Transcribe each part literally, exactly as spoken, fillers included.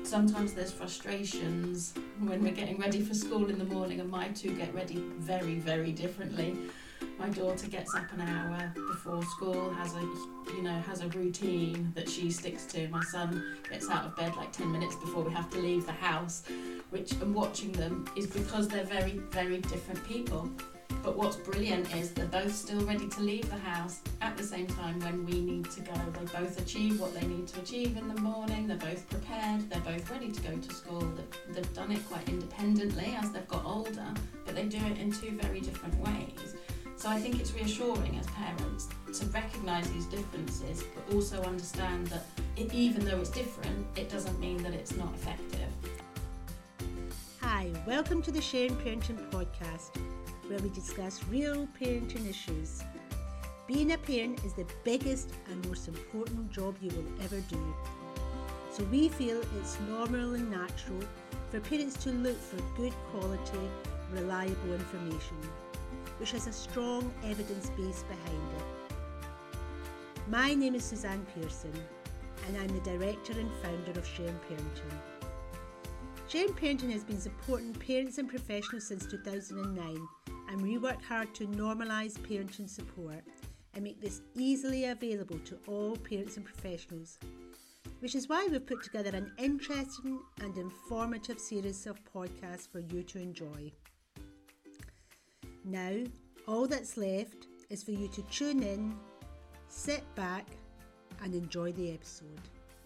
sometimes there's frustrations when we're getting ready for school in the morning, and my two get ready very, very differently. My daughter gets up an hour before school, has a you know has a routine that she sticks to. My son gets out of bed like ten minutes before we have to leave the house, which, and watching them is because they're very, very different people. But what's brilliant is they're both still ready to leave the house at the same time when we need to go. They both achieve what they need to achieve in the morning. They're both prepared. They're both ready to go to school. They've, they've done it quite independently as they've got older, but they do it in two very different ways. So I think it's reassuring as parents to recognise these differences, but also understand that it, even though it's different, it doesn't mean that it's not effective. Hi, welcome to the Sharing Parenting podcast, where we discuss real parenting issues. Being a parent is the biggest and most important job you will ever do. So we feel it's normal and natural for parents to look for good quality, reliable information, which has a strong evidence base behind it. My name is Suzanne Pearson, and I'm the Director and Founder of Sharing Parenting. Sharing Parenting has been supporting parents and professionals since two thousand nine, and we work hard to normalise parenting support and make this easily available to all parents and professionals, which is why we've put together an interesting and informative series of podcasts for you to enjoy. Now, all that's left is for you to tune in, sit back, and enjoy the episode.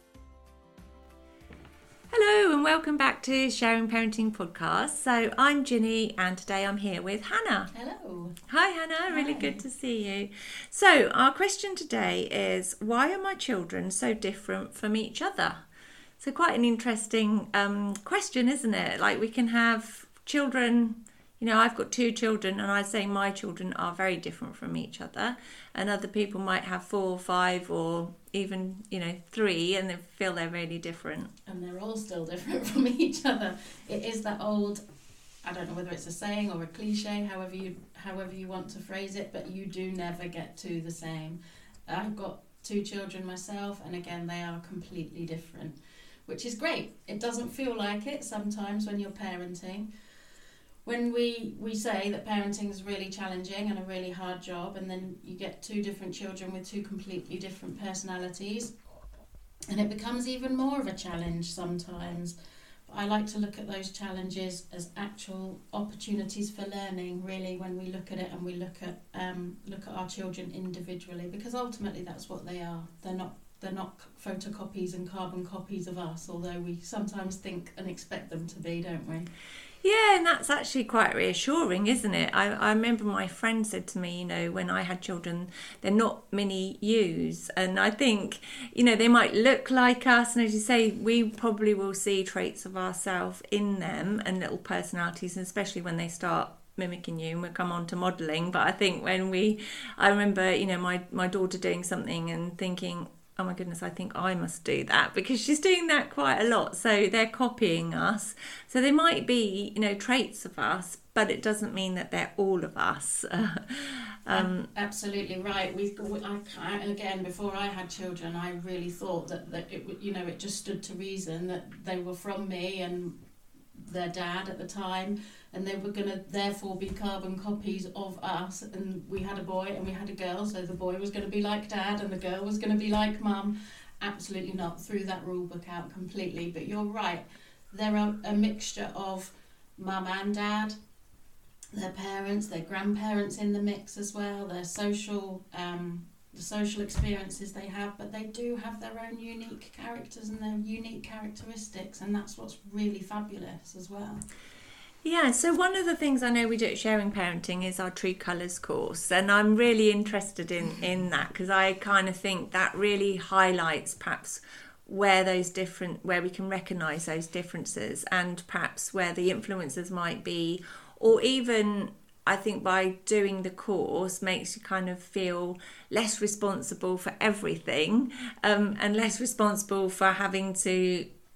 Hello and welcome back to Sharing Parenting Podcast. So I'm Ginny and today I'm here with Hannah. Hello. Hi Hannah, Hi. Really good to see you. So our question today is, why are my children so different from each other? So quite an interesting um, question, isn't it? Like we can have children, you know, I've got two children and I'd say my children are very different from each other, and other people might have four or five or even, you know, three, and they feel they're really different. And they're all still different from each other. It is that old, I don't know whether it's a saying or a cliche, however you however you want to phrase it, but you do never get to the same. I've got two children myself, and again, they are completely different, which is great. It doesn't feel like it sometimes when you're parenting. When we, we say that parenting is really challenging and a really hard job, and then you get two different children with two completely different personalities, and it becomes even more of a challenge sometimes. But I like to look at those challenges as actual opportunities for learning, really, when we look at it and we look at um, look at our children individually, because ultimately that's what they are. They're not they're not photocopies and carbon copies of us, although we sometimes think and expect them to be, don't we? Yeah, and that's actually quite reassuring, isn't it? I, I remember my friend said to me, you know, when I had children, they're not mini yous. And I think, you know, they might look like us. And as you say, we probably will see traits of ourselves in them and little personalities, and especially when they start mimicking you, and we'll come on to modelling. But I think when we, I remember, you know, my, my daughter doing something and thinking, oh my goodness, I think I must do that, because she's doing that quite a lot. So they're copying us. So they might be, you know, traits of us, but it doesn't mean that they're all of us. um, Absolutely right. We, I, I, again, before I had children, I really thought that, that it, you know, it just stood to reason that they were from me and their dad at the time, and they were going to therefore be carbon copies of us. And we had a boy and we had a girl, so the boy was going to be like dad and the girl was going to be like mum. Absolutely not. Threw that rule book out completely. But you're right, they're a, a mixture of mum and dad, their parents, their grandparents in the mix as well, their social um the social experiences they have, but they do have their own unique characters and their unique characteristics, and that's what's really fabulous as well. Yeah, so one of the things I know we do at Sharing Parenting is our True Colours course, and I'm really interested in, in that, because I kind of think that really highlights perhaps where those different, where we can recognise those differences, and perhaps where the influences might be, or even I think by doing the course makes you kind of feel less responsible for everything, um, and less responsible for having to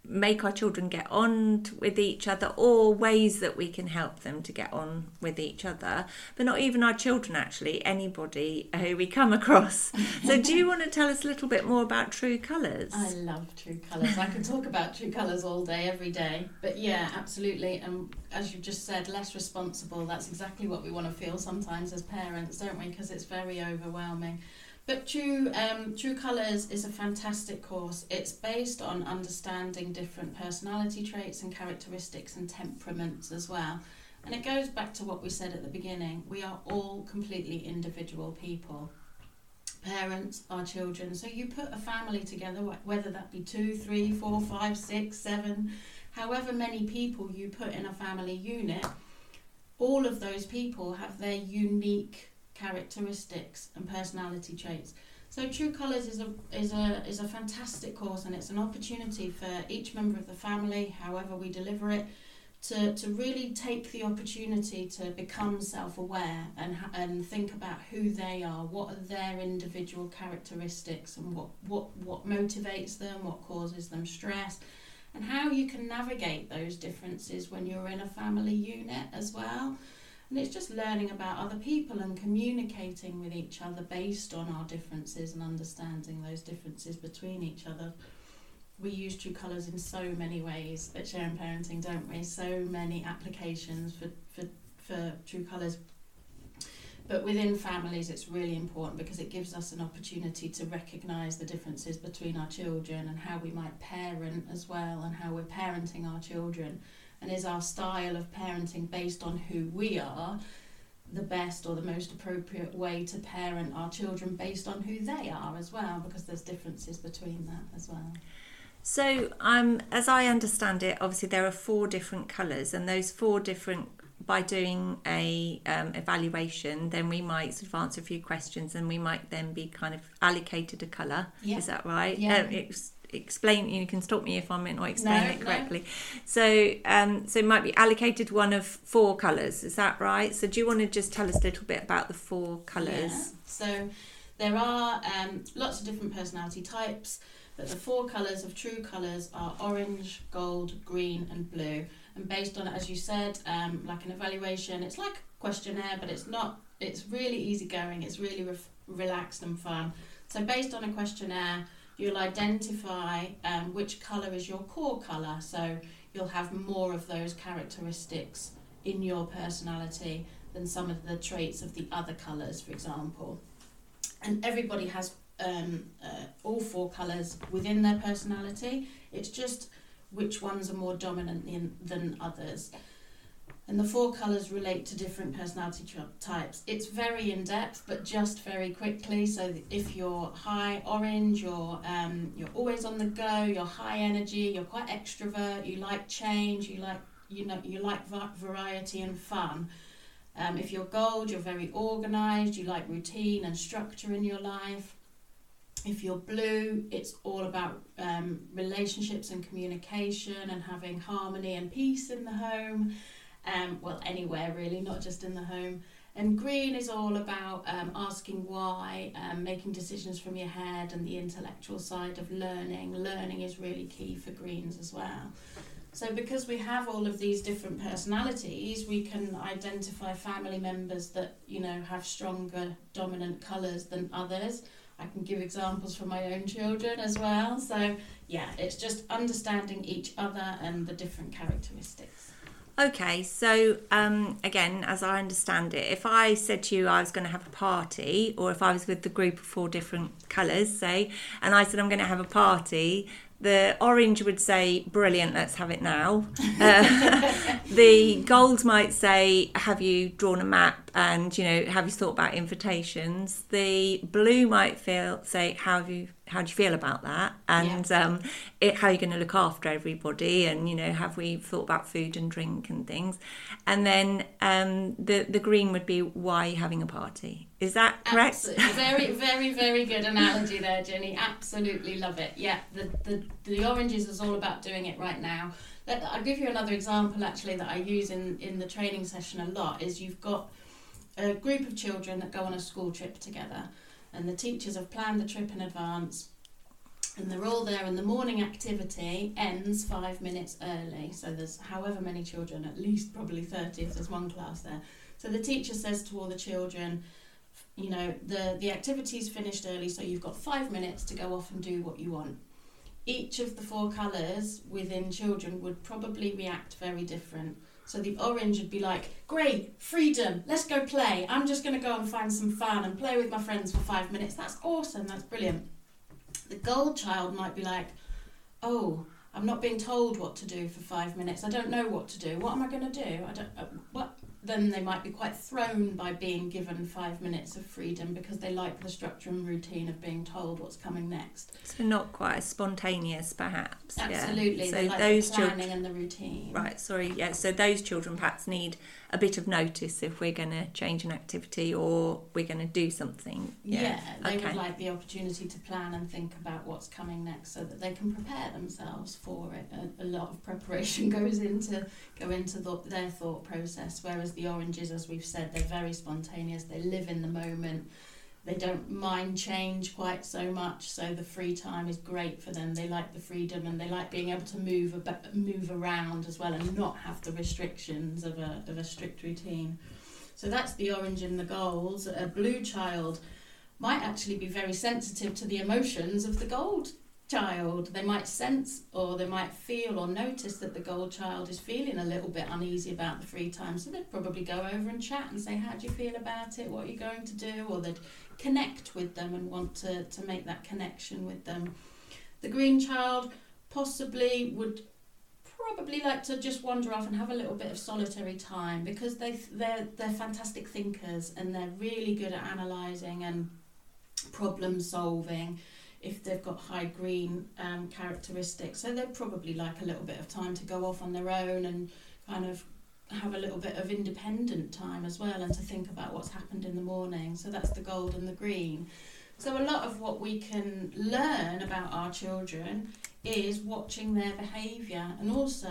make our children get on t- with each other, or ways that we can help them to get on with each other, but not even our children, actually, anybody who we come across. So do you want to tell us a little bit more about True Colours? I love True Colours. I could talk about True Colours all day, every day. But yeah, absolutely. And as you just said, less responsible. That's exactly what we want to feel sometimes as parents, don't we? Because it's very overwhelming. But True um, True Colours is a fantastic course. It's based on understanding different personality traits and characteristics and temperaments as well. And it goes back to what we said at the beginning. We are all completely individual people. Parents, our children. So you put a family together, whether that be two, three, four, five, six, seven, however many people you put in a family unit, all of those people have their unique characteristics and personality traits. So True Colours is a is a is a fantastic course, and it's an opportunity for each member of the family, however we deliver it, to to really take the opportunity to become self-aware and and think about who they are, what are their individual characteristics, and what what what motivates them, what causes them stress, and how you can navigate those differences when you're in a family unit as well. And it's just learning about other people and communicating with each other based on our differences and understanding those differences between each other. We use True Colours in so many ways at Sharing Parenting, don't we? So many applications for, for, for True Colours. But within families, it's really important because it gives us an opportunity to recognise the differences between our children and how we might parent as well, and how we're parenting our children. And is our style of parenting based on who we are the best or the most appropriate way to parent our children based on who they are as well, because there's differences between that as well. So um, as I understand it, obviously there are four different colours, and those four different, by doing a um, evaluation, then we might sort of answer a few questions, and we might then be kind of allocated a colour. Yeah. Is that right? Yeah. Um, it's, explain you can stop me if I'm not explaining no, it correctly. No. So um so it might be allocated one of four colours, is that right? So do you want to just tell us a little bit about the four colours? Yeah. So there are um lots of different personality types, but the four colours of True Colours are orange, gold, green and blue. And based on, as you said, um like an evaluation, it's like a questionnaire, but it's not, it's really easygoing, it's really re- relaxed and fun. So based on a questionnaire, you'll identify um, which colour is your core colour, so you'll have more of those characteristics in your personality than some of the traits of the other colours, for example. And everybody has um, uh, all four colours within their personality. It's just which ones are more dominant than, than others. And the four colours relate to different personality types. It's very in-depth, but just very quickly. So if you're high orange, you're um, you're always on the go, you're high energy, you're quite extrovert, you like change, you like you know you like variety and fun. Um, if you're gold, you're very organised, you like routine and structure in your life. If you're blue, it's all about um, relationships and communication and having harmony and peace in the home. Um, well, anywhere really, not just in the home. And green is all about um, asking why, um, making decisions from your head, and the intellectual side of learning. Learning is really key for greens as well. So because we have all of these different personalities, we can identify family members that, you know, have stronger dominant colours than others. I can give examples from my own children as well. So yeah, it's just understanding each other and the different characteristics. Okay, so um, again, as I understand it, if I said to you I was going to have a party, or if I was with the group of four different colours, say, and I said I'm going to have a party, the orange would say, brilliant, let's have it now. Uh, the gold might say, have you drawn a map, and, you know, have you thought about invitations? The blue might feel say, how have you how do you feel about that? And yeah. um, it, how are you going to look after everybody? And, you know, have we thought about food and drink and things? And then um, the, the green would be, why are you having a party? Is that correct? Absolutely. Very, very, very good analogy there, Jenny. Absolutely love it. Yeah, the, the, the oranges is all about doing it right now. I'll give you another example, actually, that I use in, in the training session a lot, is you've got a group of children that go on a school trip together, and the teachers have planned the trip in advance, And they're all there, and the morning activity ends five minutes early. So there's however many children, at least probably thirty if there's one class there. So the teacher says to all the children, you know, the, the activity's finished early, so you've got five minutes to go off and do what you want. Each of the four colours within children would probably react very different. So the orange would be like, great, freedom, let's go play. I'm just going to go and find some fun and play with my friends for five minutes. That's awesome, that's brilliant. The gold child might be like, oh, I'm not being told what to do for five minutes. I don't know what to do. What am I going to do? I don't. Uh, what? Then they might be quite thrown by being given five minutes of freedom because they like the structure and routine of being told what's coming next. So not quite as spontaneous, perhaps. Absolutely. Yeah. They so like those the planning children, and the routine. Right. Sorry. Yeah. So those children perhaps need a bit of notice if we're going to change an activity or we're going to do something. Yeah. Yeah, they okay. would like the opportunity to plan and think about what's coming next so that they can prepare themselves for it. A, a lot of preparation goes into go into the, their thought process, whereas the oranges, as we've said, they're very spontaneous. They live in the moment. They don't mind change quite so much, so the free time is great for them. They like the freedom and they like being able to move ab- move around as well and not have the restrictions of a of a strict routine. So that's the orange and the gold. A blue child might actually be very sensitive to the emotions of the gold child. They might sense or they might feel or notice that the gold child is feeling a little bit uneasy about the free time, so they'd probably go over and chat and say, how do you feel about it, what are you going to do? Or they'd connect with them and want to, to make that connection with them. The green child possibly would probably like to just wander off and have a little bit of solitary time because they they're they're fantastic thinkers and they're really good at analysing and problem solving if they've got high green um, characteristics. So they'd probably like a little bit of time to go off on their own and kind of have a little bit of independent time as well and to think about what's happened in the morning. So that's the gold and the green. So a lot of what we can learn about our children is watching their behaviour and also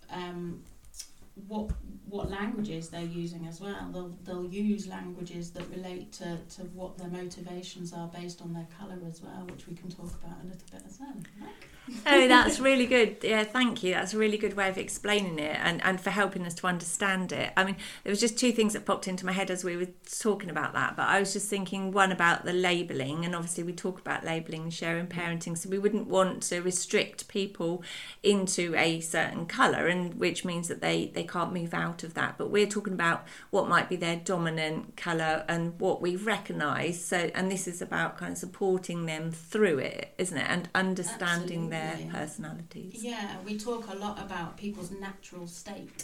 um, what what languages they're using as well. They'll they'll use languages that relate to, to what their motivations are based on their colour as well, which we can talk about a little bit as well. Right? Oh, that's really good. Yeah, thank you. That's a really good way of explaining it and, and for helping us to understand it. I mean, there was just two things that popped into my head as we were talking about that, but I was just thinking one about the labelling, and obviously we talk about labelling and sharing parenting, so we wouldn't want to restrict people into a certain colour, and which means that they, they can't move out of that. But we're talking about what might be their dominant colour and what we've recognised. So, and this is about kind of supporting them through it, isn't it? And understanding their personalities. Yeah, we talk a lot about people's natural state,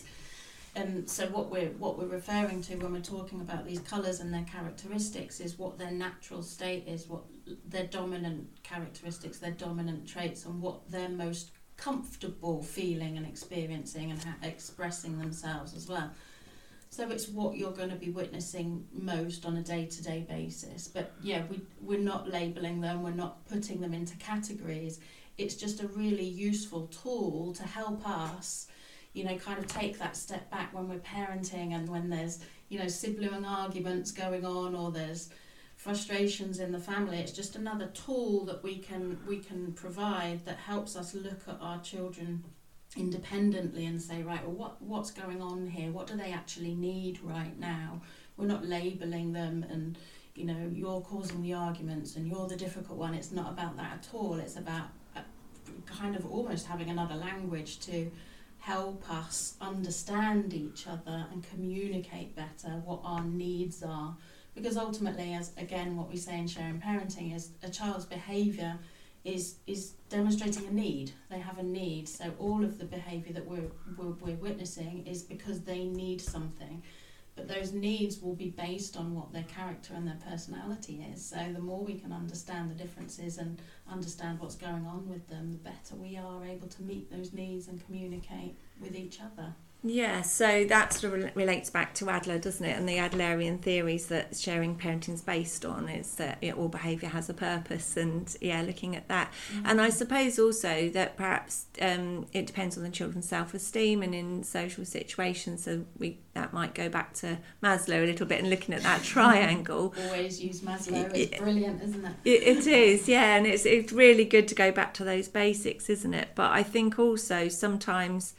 and so what we're what we're referring to when we're talking about these colours and their characteristics is what their natural state is, what their dominant characteristics, their dominant traits, and what they're most comfortable feeling and experiencing and ha- expressing themselves as well. So it's what you're going to be witnessing most on a day-to-day basis. But yeah, we we're not labelling them, we're not putting them into categories. It's just a really useful tool to help us, you know, kind of take that step back when we're parenting and when there's, you know, sibling arguments going on or there's frustrations in the family. It's just another tool that we can we can provide that helps us look at our children independently and say, right, well, what what's going on here? What do they actually need right now? We're not labelling them and, you know, you're causing the arguments and you're the difficult one. It's not about that at all. It's about kind of almost having another language to help us understand each other and communicate better what our needs are. Because ultimately, as again, what we say in sharing parenting is a child's behaviour is is demonstrating a need. They have a need. So all of the behaviour that we're, we're we're witnessing is because they need something. But those needs will be based on what their character and their personality is. So the more we can understand the differences and understand what's going on with them, the better we are able to meet those needs and communicate with each other. Yeah, so that sort of relates back to Adler, doesn't it? And the Adlerian theories that sharing parenting is based on is that you know, all behaviour has a purpose, and yeah, looking at that. Mm-hmm. And I suppose also that perhaps um, it depends on the children's self-esteem, and in social situations, so we that might go back to Maslow a little bit and looking at that triangle. Always use Maslow. It's it, brilliant, isn't it? it? It is, yeah, and it's it's really good to go back to those basics, isn't it? But I think also sometimes.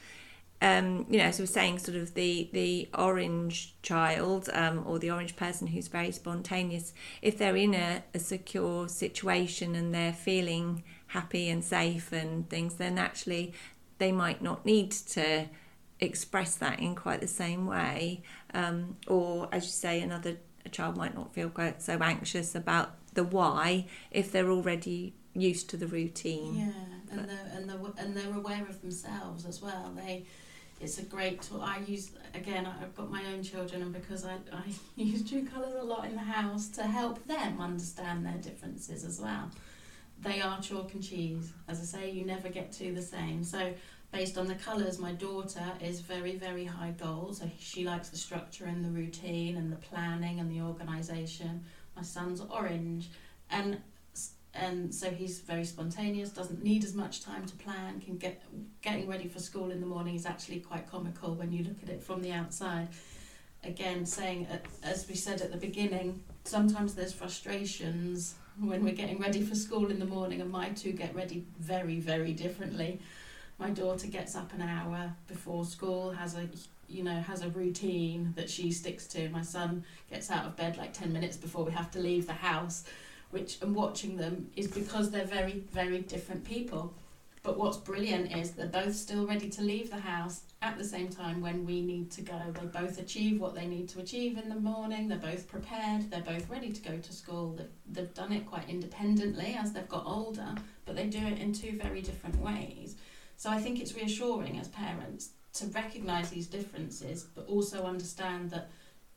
Um, you know, as we were saying, sort of the, the orange child um, or the orange person who's very spontaneous, if they're in a, a secure situation and they're feeling happy and safe and things, then actually they might not need to express that in quite the same way. Um, or, as you say, another a child might not feel quite so anxious about the why if they're already used to the routine. Yeah, and they're, and they're, and they're aware of themselves as well. They... It's a great tool. I use, again, I've got my own children, and because I, I use True Colours a lot in the house to help them understand their differences as well. They are chalk and cheese. As I say, you never get two the same. So based on the colours, my daughter is very, very high goal. So she likes the structure and the routine and the planning and the organisation. My son's orange. And And so he's very spontaneous, doesn't need as much time to plan, can get getting ready for school in the morning is actually quite comical when you look at it from the outside. Again, saying, as we said at the beginning, sometimes there's frustrations when we're getting ready for school in the morning, and my two get ready very, very differently. My daughter gets up an hour before school, has a you know, has a routine that she sticks to. My son gets out of bed like ten minutes before we have to leave the house. Which, and watching them is because they're very, very different people. But what's brilliant is they're both still ready to leave the house at the same time when we need to go. They both achieve what they need to achieve in the morning. They're both prepared. They're both ready to go to school. They've, they've done it quite independently as they've got older, but they do it in two very different ways. So I think it's reassuring as parents to recognise these differences, but also understand that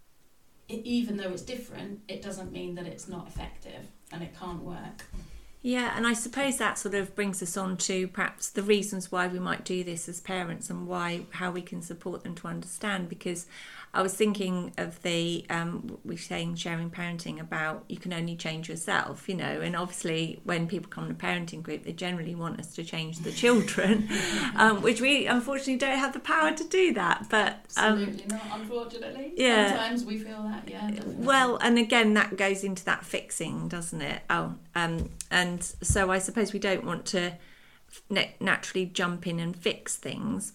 it, even though it's different, it doesn't mean that it's not effective. And it can't work. Yeah, and I suppose that sort of brings us on to perhaps the reasons why we might do this as parents and why how we can support them to understand. Because I was thinking of the um, we're saying sharing parenting about you can only change yourself, you know, and obviously when people come to a parenting group, they generally want us to change the children, um, which we unfortunately don't have the power to do that. But um, absolutely not, unfortunately. Yeah. Sometimes we feel that, yeah. Definitely. Well, and again, that goes into that fixing, doesn't it? Oh, um, and so I suppose we don't want to naturally jump in and fix things.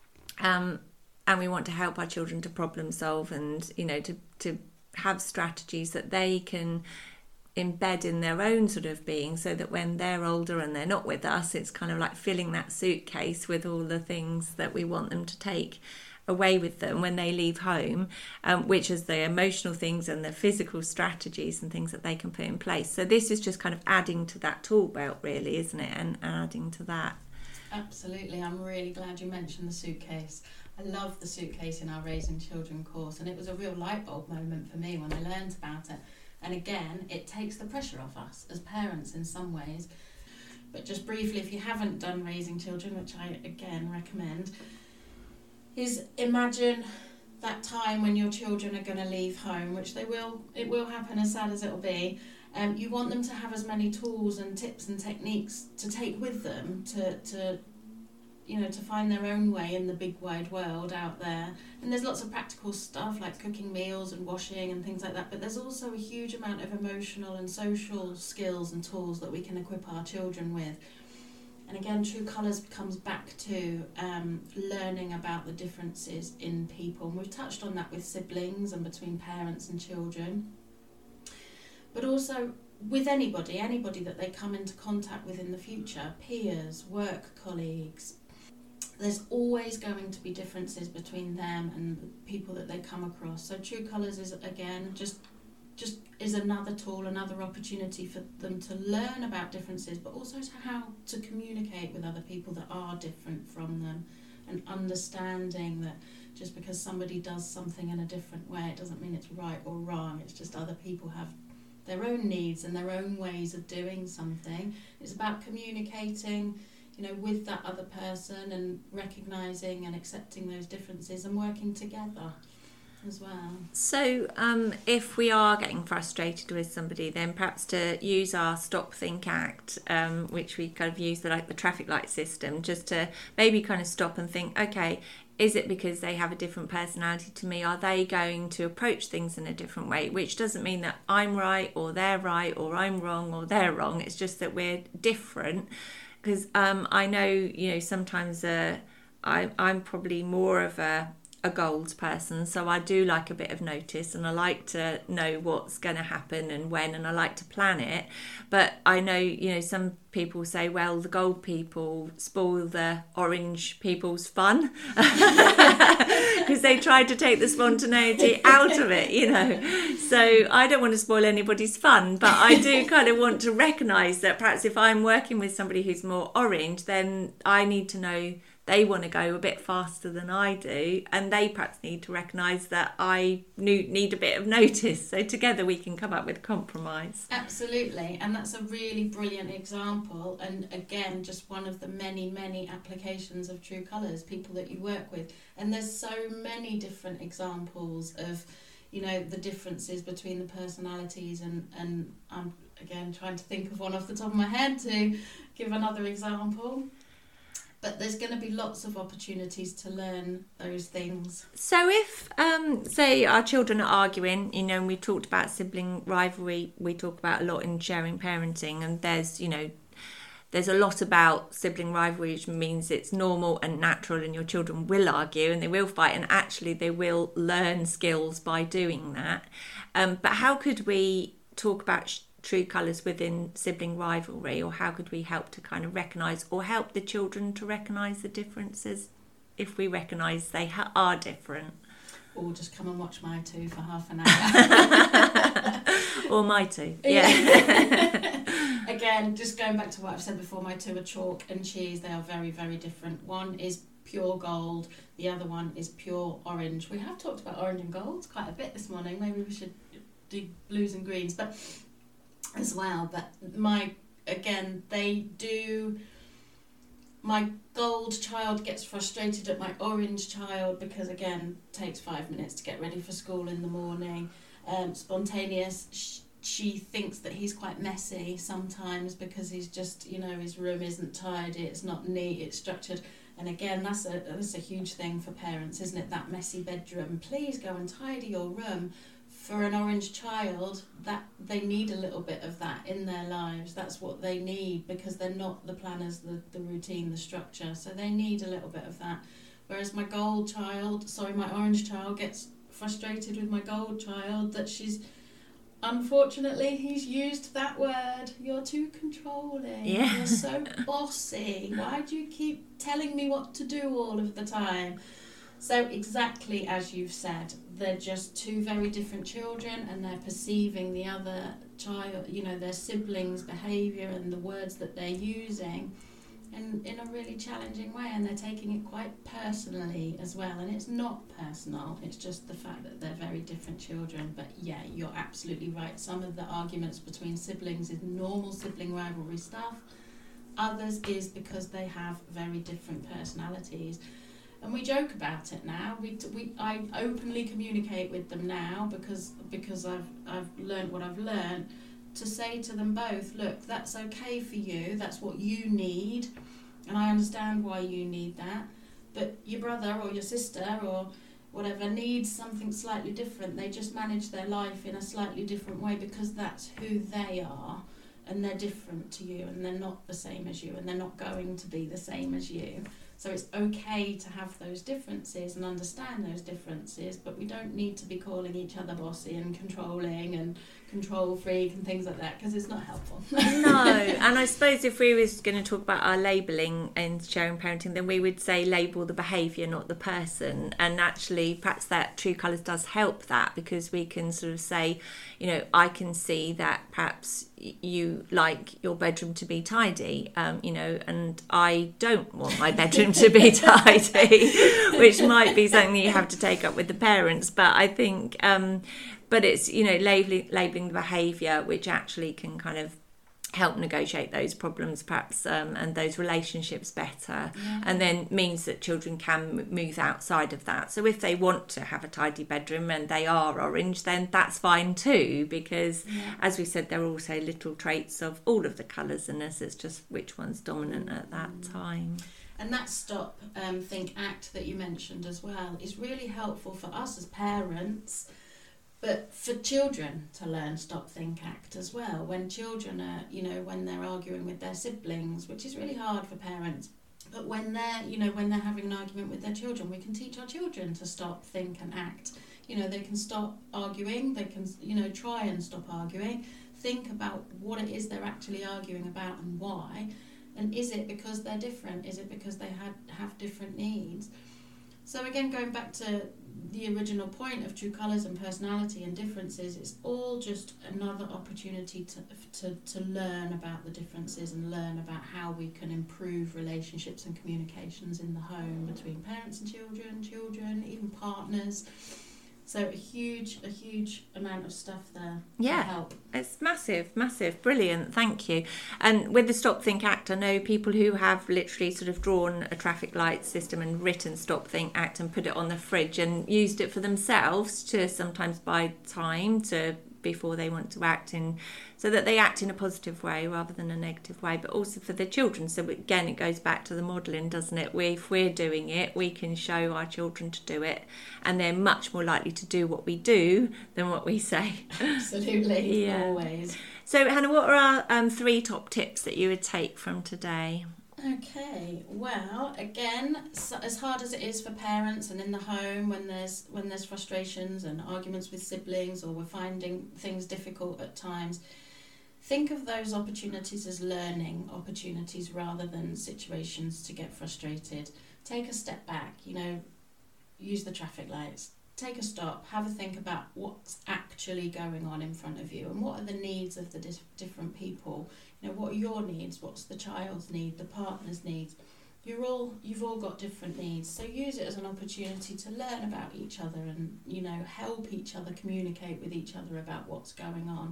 Um, and we want to help our children to problem solve and, you know, to, to have strategies that they can embed in their own sort of being so that when they're older and they're not with us, it's kind of like filling that suitcase with all the things that we want them to take away with them when they leave home, um, which is the emotional things and the physical strategies and things that they can put in place. So this is just kind of adding to that tool belt, really, isn't it? And, and adding to that. Absolutely. I'm really glad you mentioned the suitcase. I love the suitcase in our Raising Children course, and it was a real light bulb moment for me when I learned about it. And again, it takes the pressure off us as parents in some ways. But just briefly, if you haven't done Raising Children, which I again recommend, is imagine that time when your children are going to leave home, which they will, it will happen, as sad as it will be. Um, you want them to have as many tools and tips and techniques to take with them to, to, you know, to find their own way in the big wide world out there. And there's lots of practical stuff like cooking meals and washing and things like that, but there's also a huge amount of emotional and social skills and tools that we can equip our children with. And again, True Colours comes back to um, learning about the differences in people. And we've touched on that with siblings and between parents and children. But also with anybody, anybody that they come into contact with in the future, peers, work colleagues. There's always going to be differences between them and the people that they come across. So True Colours is, again, just just is another tool, another opportunity for them to learn about differences, but also to how to communicate with other people that are different from them, and understanding that just because somebody does something in a different way, it doesn't mean it's right or wrong. It's just other people have their own needs and their own ways of doing something. It's about communicating you know, with that other person and recognising and accepting those differences and working together as well. So um, if we are getting frustrated with somebody, then perhaps to use our stop, think, act, um, which we kind of use the, like the traffic light system, just to maybe kind of stop and think, okay, is it because they have a different personality to me? Are they going to approach things in a different way? Which doesn't mean that I'm right or they're right or I'm wrong or they're wrong. It's just that we're different. Because um, I know, you know, sometimes uh, I, I'm probably more of a a goals person, so I do like a bit of notice and I like to know what's going to happen and when, and I like to plan it. But I know, you know, some people say, well, the gold people spoil the orange people's fun because they try to take the spontaneity out of it, you know. So I don't want to spoil anybody's fun, but I do kind of want to recognise that perhaps if I'm working with somebody who's more orange, then I need to know they want to go a bit faster than I do, and they perhaps need to recognise that I need a bit of notice. So together we can come up with a compromise. Absolutely, and that's a really brilliant example, and again, just one of the many, many applications of True Colours, people that you work with. And there's so many different examples of, you know, the differences between the personalities, and, and I'm, again, trying to think of one off the top of my head to give another example. But there's going to be lots of opportunities to learn those things. So if, um, say, our children are arguing, you know, and we talked about sibling rivalry, we talk about a lot in sharing parenting, and there's, you know, there's a lot about sibling rivalry, which means it's normal and natural, and your children will argue and they will fight, and actually they will learn skills by doing that. Um, but how could we talk about sh- True Colours within sibling rivalry, or how could we help to kind of recognise, or help the children to recognise the differences if we recognise they ha- are different? Or just come and watch My Two for half an hour. Or My Two, yeah. Again, just going back to what I've said before, My Two are chalk and cheese. They are very, very different. One is pure gold, the other one is pure orange. We have talked about orange and gold quite a bit this morning. Maybe we should do blues and greens, but as well. But my, again, they do, my gold child gets frustrated at my orange child because, again, takes five minutes to get ready for school in the morning. Um, spontaneous, sh- she thinks that he's quite messy sometimes because he's just, you know, his room isn't tidy, it's not neat, it's structured. And again, that's a that's a huge thing for parents, isn't it? That messy bedroom. Please go and tidy your room. For an orange child, that they need a little bit of that in their lives. That's what they need, because they're not the planners, the, the routine, the structure. So they need a little bit of that. Whereas my gold child, sorry, my orange child gets frustrated with my gold child that she's, unfortunately, he's used that word. You're too controlling. Yeah. You're so bossy. Why do you keep telling me what to do all of the time? So exactly as you've said, they're just two very different children, and they're perceiving the other child, you know, their siblings' behaviour and the words that they're using in, in a really challenging way, and they're taking it quite personally as well. And it's not personal, it's just the fact that they're very different children. But yeah, you're absolutely right. Some of the arguments between siblings is normal sibling rivalry stuff. Others is because they have very different personalities. And we joke about it now. We, we I openly communicate with them now because because I've I've learned what I've learned, to say to them both, look, that's okay for you. That's what you need, and I understand why you need that. But your brother or your sister or whatever needs something slightly different. They just manage their life in a slightly different way because that's who they are, and they're different to you, and they're not the same as you, and they're not going to be the same as you. So it's okay to have those differences and understand those differences, but we don't need to be calling each other bossy and controlling and control freak and things like that, because it's not helpful. No, and I suppose if we was going to talk about our labelling and sharing parenting, then we would say label the behaviour, not the person. And actually, perhaps that True Colours does help that, because we can sort of say, you know, I can see that perhaps you like your bedroom to be tidy, um, you know, and I don't want my bedroom to be tidy, which might be something you have to take up with the parents. But I think, um, but it's, you know, labeling, labeling the behaviour, which actually can kind of help negotiate those problems perhaps um, and those relationships better, Yeah. and then means that children can move outside of that. So if they want to have a tidy bedroom and they are orange, then that's fine too, because Yeah. as we said, there are also little traits of all of the colours in us. It's just which one's dominant at that time. And that stop, um, think, act that you mentioned as well is really helpful for us as parents, but for children to learn stop, think, act as well. When children are, you know, when they're arguing with their siblings, which is really hard for parents, but when they're, you know, when they're having an argument with their children, we can teach our children to stop, think and act. You know, they can stop arguing, they can, you know, try and stop arguing, think about what it is they're actually arguing about and why. And is it because they're different? Is it because they had have different needs? So again, going back to the original point of true colours and personality and differences, it's all just another opportunity to, to, to learn about the differences and learn about how we can improve relationships and communications in the home between parents and children, children, even partners. So a huge, a huge amount of stuff there yeah, to help. It's massive, massive, brilliant, thank you. And with the Stop, Think, Act, I know people who have literally sort of drawn a traffic light system and written Stop, Think, Act and put it on the fridge and used it for themselves to sometimes buy time to before they want to act in, so that they act in a positive way rather than a negative way, but also for the children. So again, it goes back to the modelling, doesn't it? We, if we're doing it, we can show our children to do it, and they're much more likely to do what we do than what we say. Absolutely, Yeah. always. So Hannah, what are our um, three top tips that you would take from today? Okay, well, again, so as hard as it is for parents and in the home when there's when there's frustrations and arguments with siblings, or we're finding things difficult at times, think of those opportunities as learning opportunities rather than situations to get frustrated. Take a step back, you know, use the traffic lights. Take a stop, have a think about what's actually going on in front of you and what are the needs of the dis- different people. You know, what are your needs? What's the child's need? The partner's needs? You're all, you've all got different needs. So use it as an opportunity to learn about each other and, you know, help each other communicate with each other about what's going on.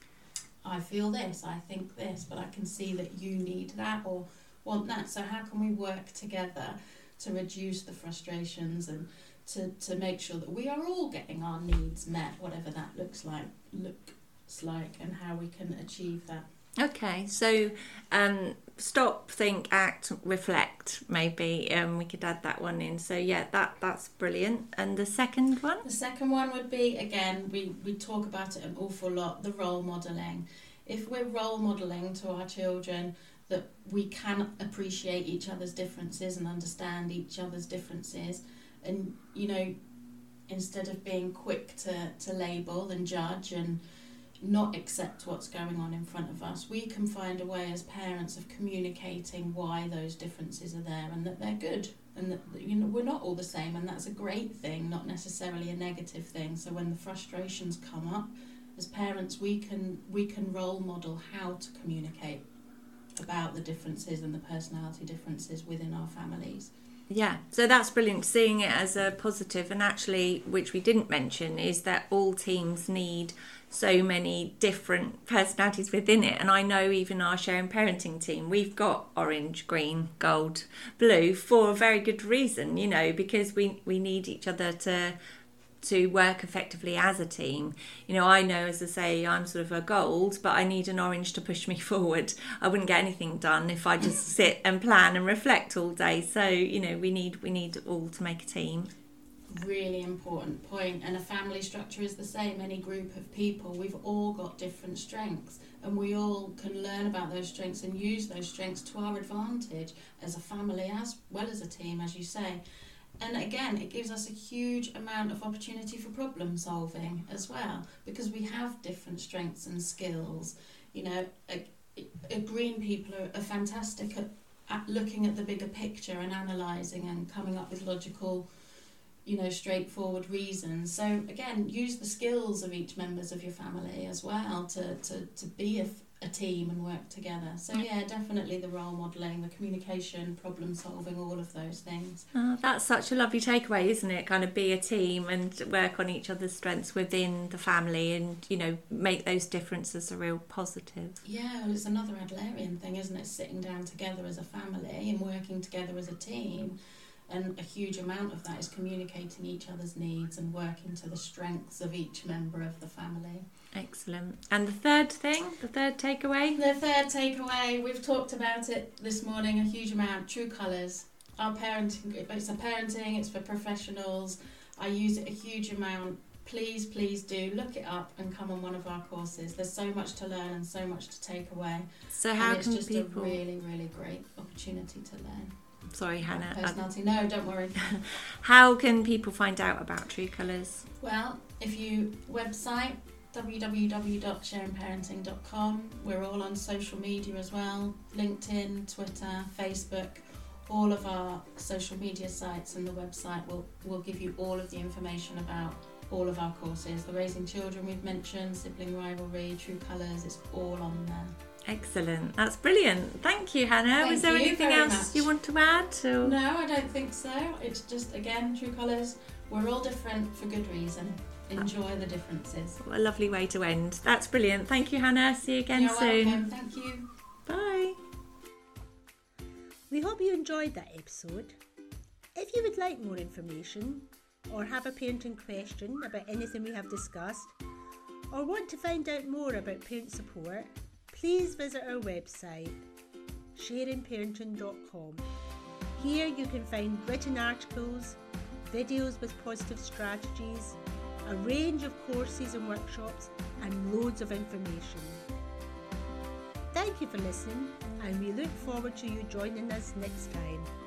I feel this, I think this, but I can see that you need that or want that. So how can we work together to reduce the frustrations and to, to make sure that we are all getting our needs met, whatever that looks like, looks like, and how we can achieve that. Okay, so um, stop, think, act, reflect, maybe. Um, we could add that one in. So yeah, that that's brilliant. And the second one? The second one would be, again, we, we talk about it an awful lot, the role modelling. If we're role modelling to our children that we can appreciate each other's differences and understand each other's differences, and, you know, instead of being quick to, to label and judge and not accept what's going on in front of us, we can find a way as parents of communicating why those differences are there and that they're good and that, you know, we're not all the same, and that's a great thing, not necessarily a negative thing. So when the frustrations come up, as parents, we can we can role model how to communicate about the differences and the personality differences within our families. Yeah, so that's brilliant, seeing it as a positive. And actually, which we didn't mention, is that all teams need so many different personalities within it. And I know even our sharing parenting team, we've got orange, green, gold, blue for a very good reason, you know, because we, we need each other to to work effectively as a team. You know, I know, as I say, I'm sort of a gold, but I need an orange to push me forward. I wouldn't get anything done if I just sit and plan and reflect all day. So, you know, we need we need all to make a team. Really important point. And a family structure is the same. Any group of people, we've all got different strengths, and we all can learn about those strengths and use those strengths to our advantage as a family as well as a team, as you say. And again, it gives us a huge amount of opportunity for problem solving as well, because we have different strengths and skills. You know, a, a green people are, are fantastic at, at looking at the bigger picture and analysing and coming up with logical, you know, straightforward reasons. So again, use the skills of each members of your family as well to, to, to be a, a team and work together. So yeah, definitely the role modelling, the communication, problem solving, all of those things. Oh, that's such a lovely takeaway, isn't it? Kind of be a team and work on each other's strengths within the family, and you know, make those differences a real positive. Yeah, well, it's another Adlerian thing, isn't it? Sitting down together as a family and working together as a team. And a huge amount of that is communicating each other's needs and working to the strengths of each member of the family. Excellent. And the third thing, the third takeaway? The third takeaway, we've talked about it this morning a huge amount, true colours. Our parenting, it's a parenting, it's for professionals. I use it a huge amount. Please, please do look it up and come on one of our courses. There's so much to learn and so much to take away. So how and it's can just people... a really, really great opportunity to learn. Sorry, Hannah. Personality. No, don't worry. How can people find out about True Colours? Well, if you website w w w dot sharing parenting dot com. We're all on social media as well, LinkedIn, Twitter, Facebook. All of our social media sites and the website will, will give you all of the information about all of our courses. The Raising Children we've mentioned, Sibling Rivalry, True Colours, it's all on there. Excellent. That's brilliant. Thank you, Hannah. Thank Was there you anything very else much. you want to add? Or... No, I don't think so. It's just, again, True Colours. We're all different for good reason. Enjoy the differences. What a lovely way to end. That's brilliant. Thank you, Hannah. See you again You're soon. welcome. Thank you. Bye. We hope you enjoyed that episode. If you would like more information, or have a parenting question about anything we have discussed, or want to find out more about parent support, please visit our website, sharing parenting dot com. Here you can find written articles, videos with positive strategies, a range of courses and workshops, and loads of information. Thank you for listening, and we look forward to you joining us next time.